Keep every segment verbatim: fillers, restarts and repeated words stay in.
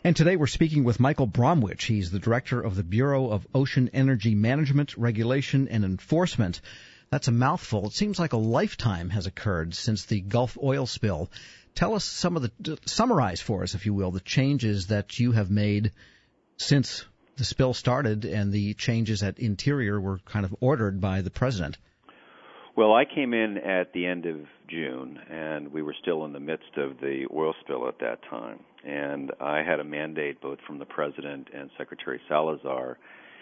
And today we're speaking with Michael Bromwich. He's the director of the Bureau of Ocean Energy Management, Regulation, and Enforcement. That's a mouthful. It seems like a lifetime has occurred since the Gulf oil spill. Tell us some of the, summarize for us, if you will, the changes that you have made since the spill started and the changes at Interior were kind of ordered by the president. Well, I came in at the end of June, and we were still in the midst of the oil spill at that time. And I had a mandate both from the President and Secretary Salazar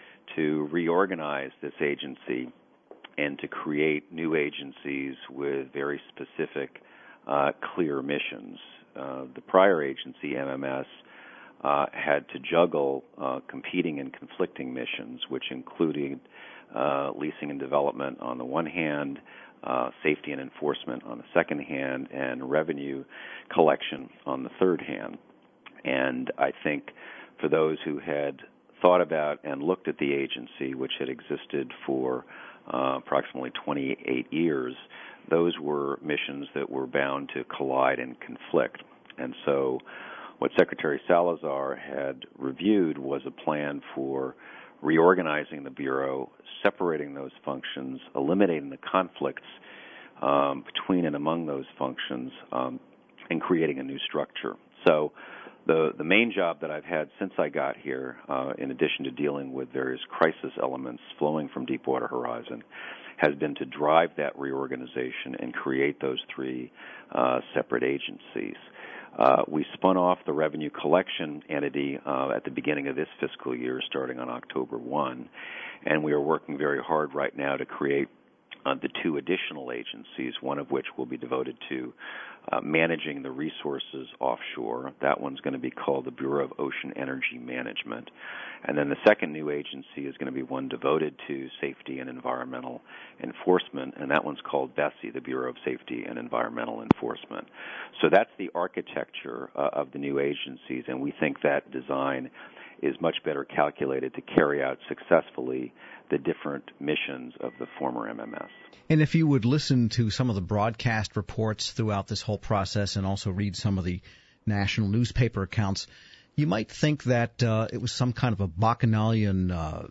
to reorganize this agency and to create new agencies with very specific, uh, clear missions. Uh, the prior agency, M M S, uh, had to juggle uh, competing and conflicting missions, which included Uh, leasing and development on the one hand, uh, safety and enforcement on the second hand, and revenue collection on the third hand. And I think for those who had thought about and looked at the agency, which had existed for uh, approximately twenty-eight years, those were missions that were bound to collide and conflict. And so what Secretary Salazar had reviewed was a plan for reorganizing the Bureau, separating those functions, eliminating the conflicts um, between and among those functions, um, and creating a new structure. So the the main job that I've had since I got here, uh, in addition to dealing with various crisis elements flowing from Deepwater Horizon, has been to drive that reorganization and create those three uh, separate agencies. Uh, we spun off the revenue collection entity uh, at the beginning of this fiscal year, starting on October first, and we are working very hard right now to create uh, the two additional agencies, one of which will be devoted to uh, managing the resources offshore. That one's going to be called the Bureau of Ocean Energy Management. And then the second new agency is going to be one devoted to safety and environmental enforcement, and that one's called BSEE, the Bureau of Safety and Environmental Enforcement. So that's the architecture uh, of the new agencies, and we think that design is much better calculated to carry out successfully the different missions of the former M M S. And if you would listen to some of the broadcast reports throughout this whole process and also read some of the national newspaper accounts, you might think that uh, it was some kind of a bacchanalian, uh,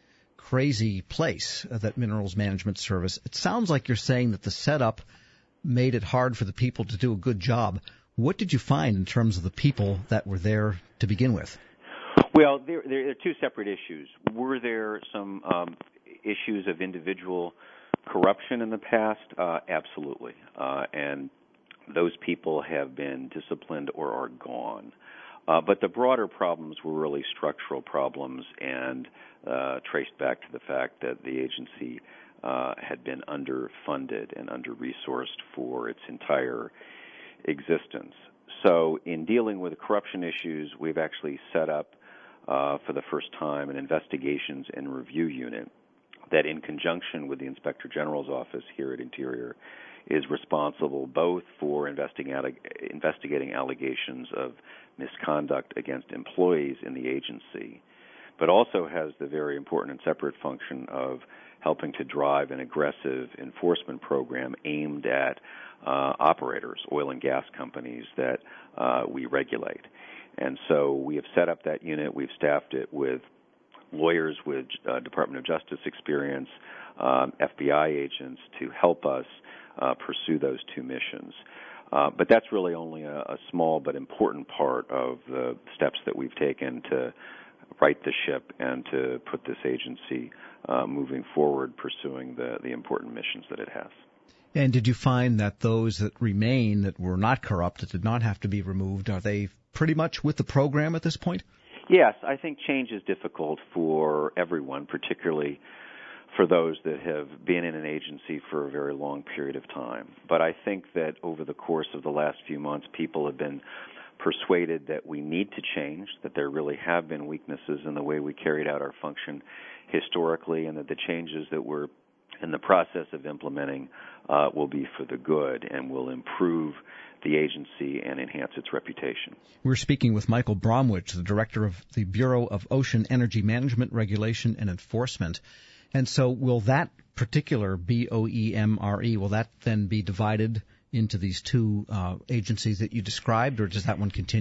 crazy place, uh, that Minerals Management Service. It sounds like you're saying that the setup made it hard for the people to do a good job. What did you find in terms of the people that were there to begin with? Well, there, there are two separate issues. Were there some um, issues of individual corruption in the past? Uh, absolutely. Uh, and those people have been disciplined or are gone. Uh, but the broader problems were really structural problems and uh, traced back to the fact that the agency uh, had been underfunded and under-resourced for its entire existence. So in dealing with the corruption issues, we've actually set up Uh, for the first time, an investigations and review unit that, in conjunction with the Inspector General's office here at Interior, is responsible both for investigating, investigating allegations of misconduct against employees in the agency, but also has the very important and separate function of helping to drive an aggressive enforcement program aimed at uh, operators, oil and gas companies that uh, we regulate. And so we have set up that unit. We've staffed it with lawyers with uh, Department of Justice experience, um, F B I agents to help us uh, pursue those two missions. Uh, but that's really only a, a small but important part of the steps that we've taken to right the ship and to put this agency uh, moving forward, pursuing the, the important missions that it has. And did you find that those that remain that were not corrupt, that did not have to be removed, are they pretty much with the program at this point? Yes, I think change is difficult for everyone, particularly for those that have been in an agency for a very long period of time. But I think that over the course of the last few months, people have been persuaded that we need to change, that there really have been weaknesses in the way we carried out our function historically, and that the changes that we're in the process of implementing uh, will be for the good and will improve the agency and enhance its reputation. We're speaking with Michael Bromwich, the director of the Bureau of Ocean Energy Management, Regulation, and Enforcement. And so will that particular B O E M R E, will that then be divided into these two uh, agencies that you described, or does that one continue?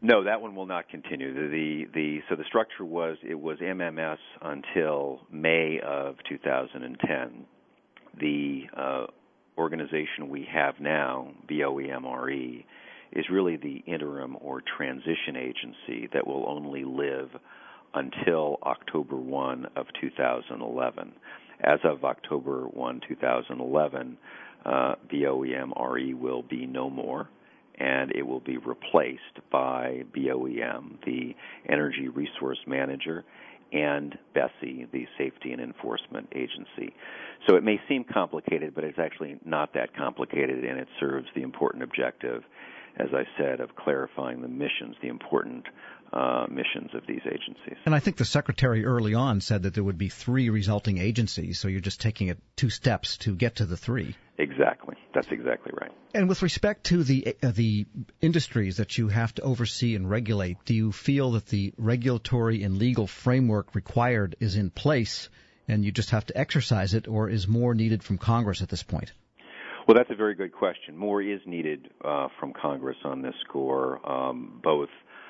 No, that one will not continue. The, the the so the structure was it was M M S until May of two thousand ten. The uh, organization we have now, BOEMRE, is really the interim or transition agency that will only live until October first of two thousand eleven. As of October first, two thousand eleven, uh, BOEMRE will be no more, and it will be replaced by BOEM, the Energy Resource Manager, and BSEE, the Safety and Enforcement Agency. So it may seem complicated, but it's actually not that complicated, and it serves the important objective, as I said, of clarifying the missions, the important uh, missions of these agencies. And I think the Secretary early on said that there would be three resulting agencies, so you're just taking it two steps to get to the three. Exactly. That's exactly right. And with respect to the uh, the industries that you have to oversee and regulate, do you feel that the regulatory and legal framework required is in place and you just have to exercise it, or is more needed from Congress at this point? Well, that's a very good question. More is needed uh, from Congress on this score, um, both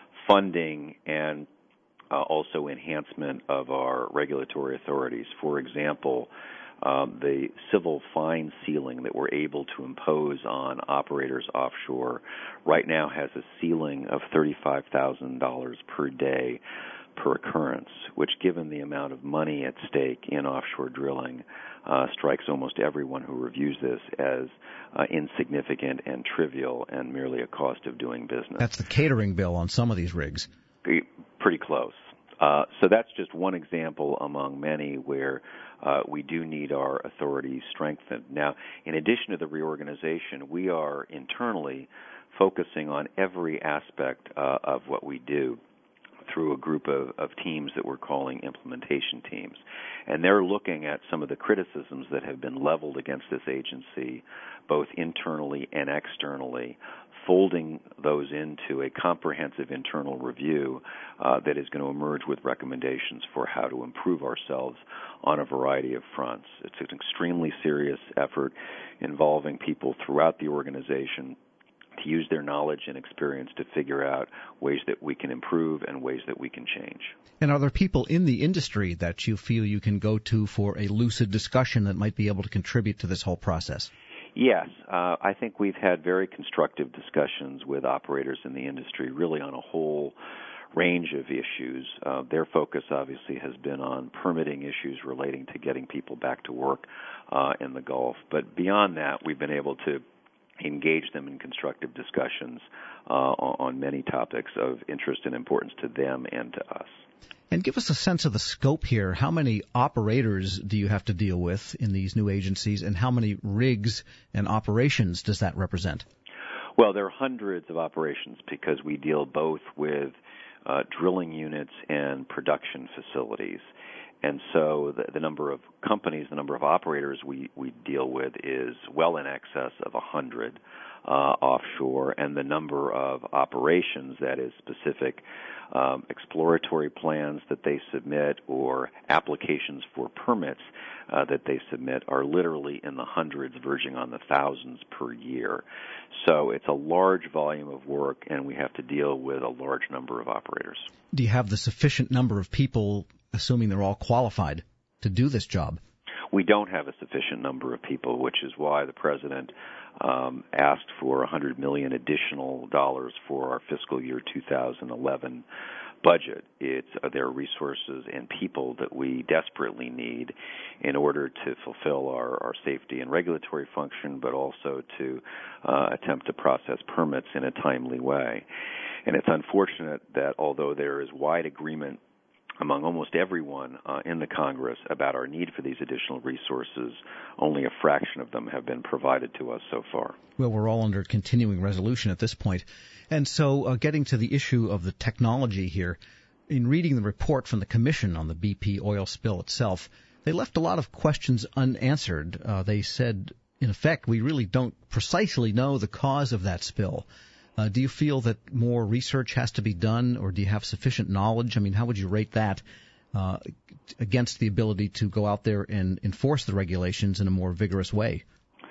funding and uh, also enhancement of our regulatory authorities. For example, um, the civil fine ceiling that we're able to impose on operators offshore right now has a ceiling of thirty-five thousand dollars per day per occurrence, which, given the amount of money at stake in offshore drilling, uh, strikes almost everyone who reviews this as uh, insignificant and trivial and merely a cost of doing business. That's the catering bill on some of these rigs. Pretty close. Uh, so that's just one example among many where uh, we do need our authorities strengthened. Now, in addition to the reorganization, we are internally focusing on every aspect uh, of what we do through a group of, of teams that we're calling implementation teams. And they're looking at some of the criticisms that have been leveled against this agency, both internally and externally, folding those into a comprehensive internal review uh, that is going to emerge with recommendations for how to improve ourselves on a variety of fronts. It's an extremely serious effort involving people throughout the organization to use their knowledge and experience to figure out ways that we can improve and ways that we can change. And are there people in the industry that you feel you can go to for a lucid discussion that might be able to contribute to this whole process? Yes. Uh, I think we've had very constructive discussions with operators in the industry, really on a whole range of issues. Uh, their focus obviously has been on permitting issues relating to getting people back to work uh, in the Gulf. But beyond that, we've been able to engage them in constructive discussions uh, on many topics of interest and importance to them and to us. And give us a sense of the scope here. How many operators do you have to deal with in these new agencies, and how many rigs and operations does that represent? Well, there are hundreds of operations because we deal both with uh, drilling units and production facilities. And so the, the number of companies, the number of operators we, we deal with is well in excess of one hundred uh, offshore, and the number of operations, that is specific um, exploratory plans that they submit or applications for permits uh, that they submit are literally in the hundreds, verging on the thousands per year. So it's a large volume of work, and we have to deal with a large number of operators. Do you have the sufficient number of people, assuming they're all qualified, to do this job? We don't have a sufficient number of people, which is why the President um, asked for one hundred million dollars additional dollars for our fiscal year two thousand eleven budget. It's uh, there are resources and people that we desperately need in order to fulfill our, our safety and regulatory function, but also to uh, attempt to process permits in a timely way. And it's unfortunate that although there is wide agreement among almost everyone uh, in the Congress about our need for these additional resources, only a fraction of them have been provided to us so far. Well, we're all under continuing resolution at this point. And so uh, getting to the issue of the technology here, in reading the report from the Commission on the B P oil spill itself, they left a lot of questions unanswered. Uh, they said, in effect, we really don't precisely know the cause of that spill. Uh, do you feel that more research has to be done, or do you have sufficient knowledge? I mean, how would you rate that uh, against the ability to go out there and enforce the regulations in a more vigorous way?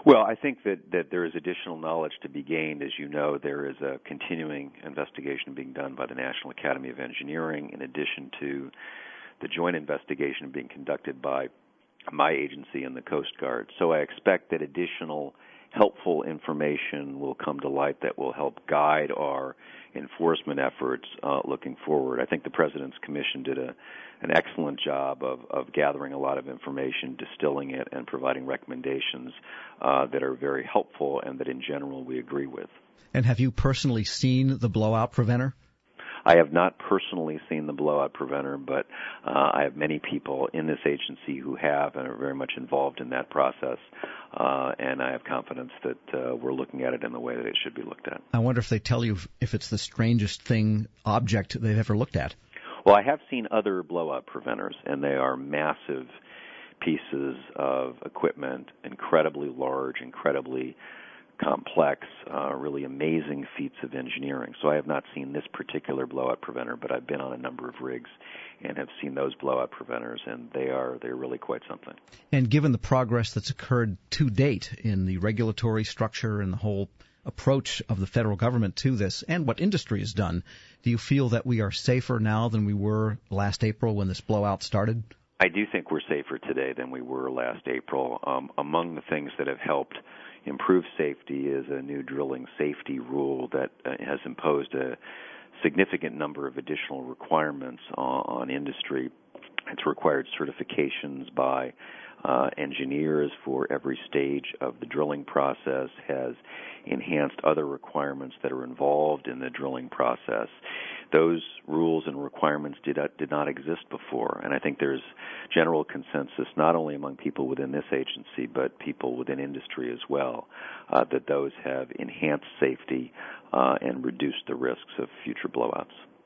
Well, I think that, that there is additional knowledge to be gained. As you know, there is a continuing investigation being done by the National Academy of Engineering, in addition to the joint investigation being conducted by my agency and the Coast Guard. So I expect that additional helpful information will come to light that will help guide our enforcement efforts uh, looking forward. I think the President's Commission did a, an excellent job of, of gathering a lot of information, distilling it, and providing recommendations uh, that are very helpful and that in general we agree with. And have you personally seen the blowout preventer? I have not personally seen the blowout preventer, but uh, I have many people in this agency who have and are very much involved in that process, uh, and I have confidence that uh, we're looking at it in the way that it should be looked at. I wonder if they tell you if it's the strangest thing, object they've ever looked at. Well, I have seen other blowout preventers, and they are massive pieces of equipment, incredibly large, incredibly complex, uh, really amazing feats of engineering. So I have not seen this particular blowout preventer, but I've been on a number of rigs and have seen those blowout preventers, and they are they're really quite something. And given the progress that's occurred to date in the regulatory structure and the whole approach of the federal government to this and what industry has done, do you feel that we are safer now than we were last April when this blowout started? I do think we're safer today than we were last April. Um, among the things that have helped improve safety is a new drilling safety rule that uh, has imposed a significant number of additional requirements on, on industry. It's required certifications by uh, engineers for every stage of the drilling process, has enhanced other requirements that are involved in the drilling process. Those rules and requirements did not, did not exist before, and I think there's general consensus not only among people within this agency but people within industry as well uh, that those have enhanced safety uh, and reduced the risks of future blowouts.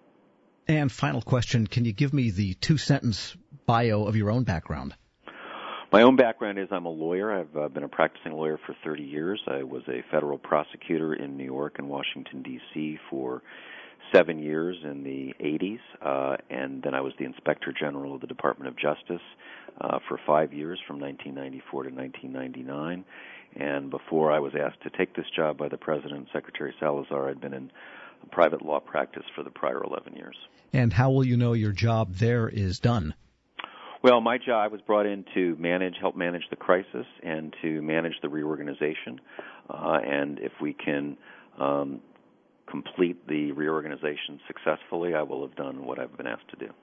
And final question, can you give me the two-sentence bio of your own background? My own background is I'm a lawyer. I've uh, been a practicing lawyer for thirty years. I was a federal prosecutor in New York and Washington, D C for seven years in the eighties, uh, and then I was the Inspector General of the Department of Justice uh, for five years from nineteen ninety-four to nineteen ninety-nine. And before I was asked to take this job by the President, Secretary Salazar, I'd been in private law practice for the prior eleven years. And how will you know your job there is done? Well, my job, I was brought in to manage, help manage the crisis and to manage the reorganization. Uh, and if we can um, complete the reorganization successfully, I will have done what I've been asked to do.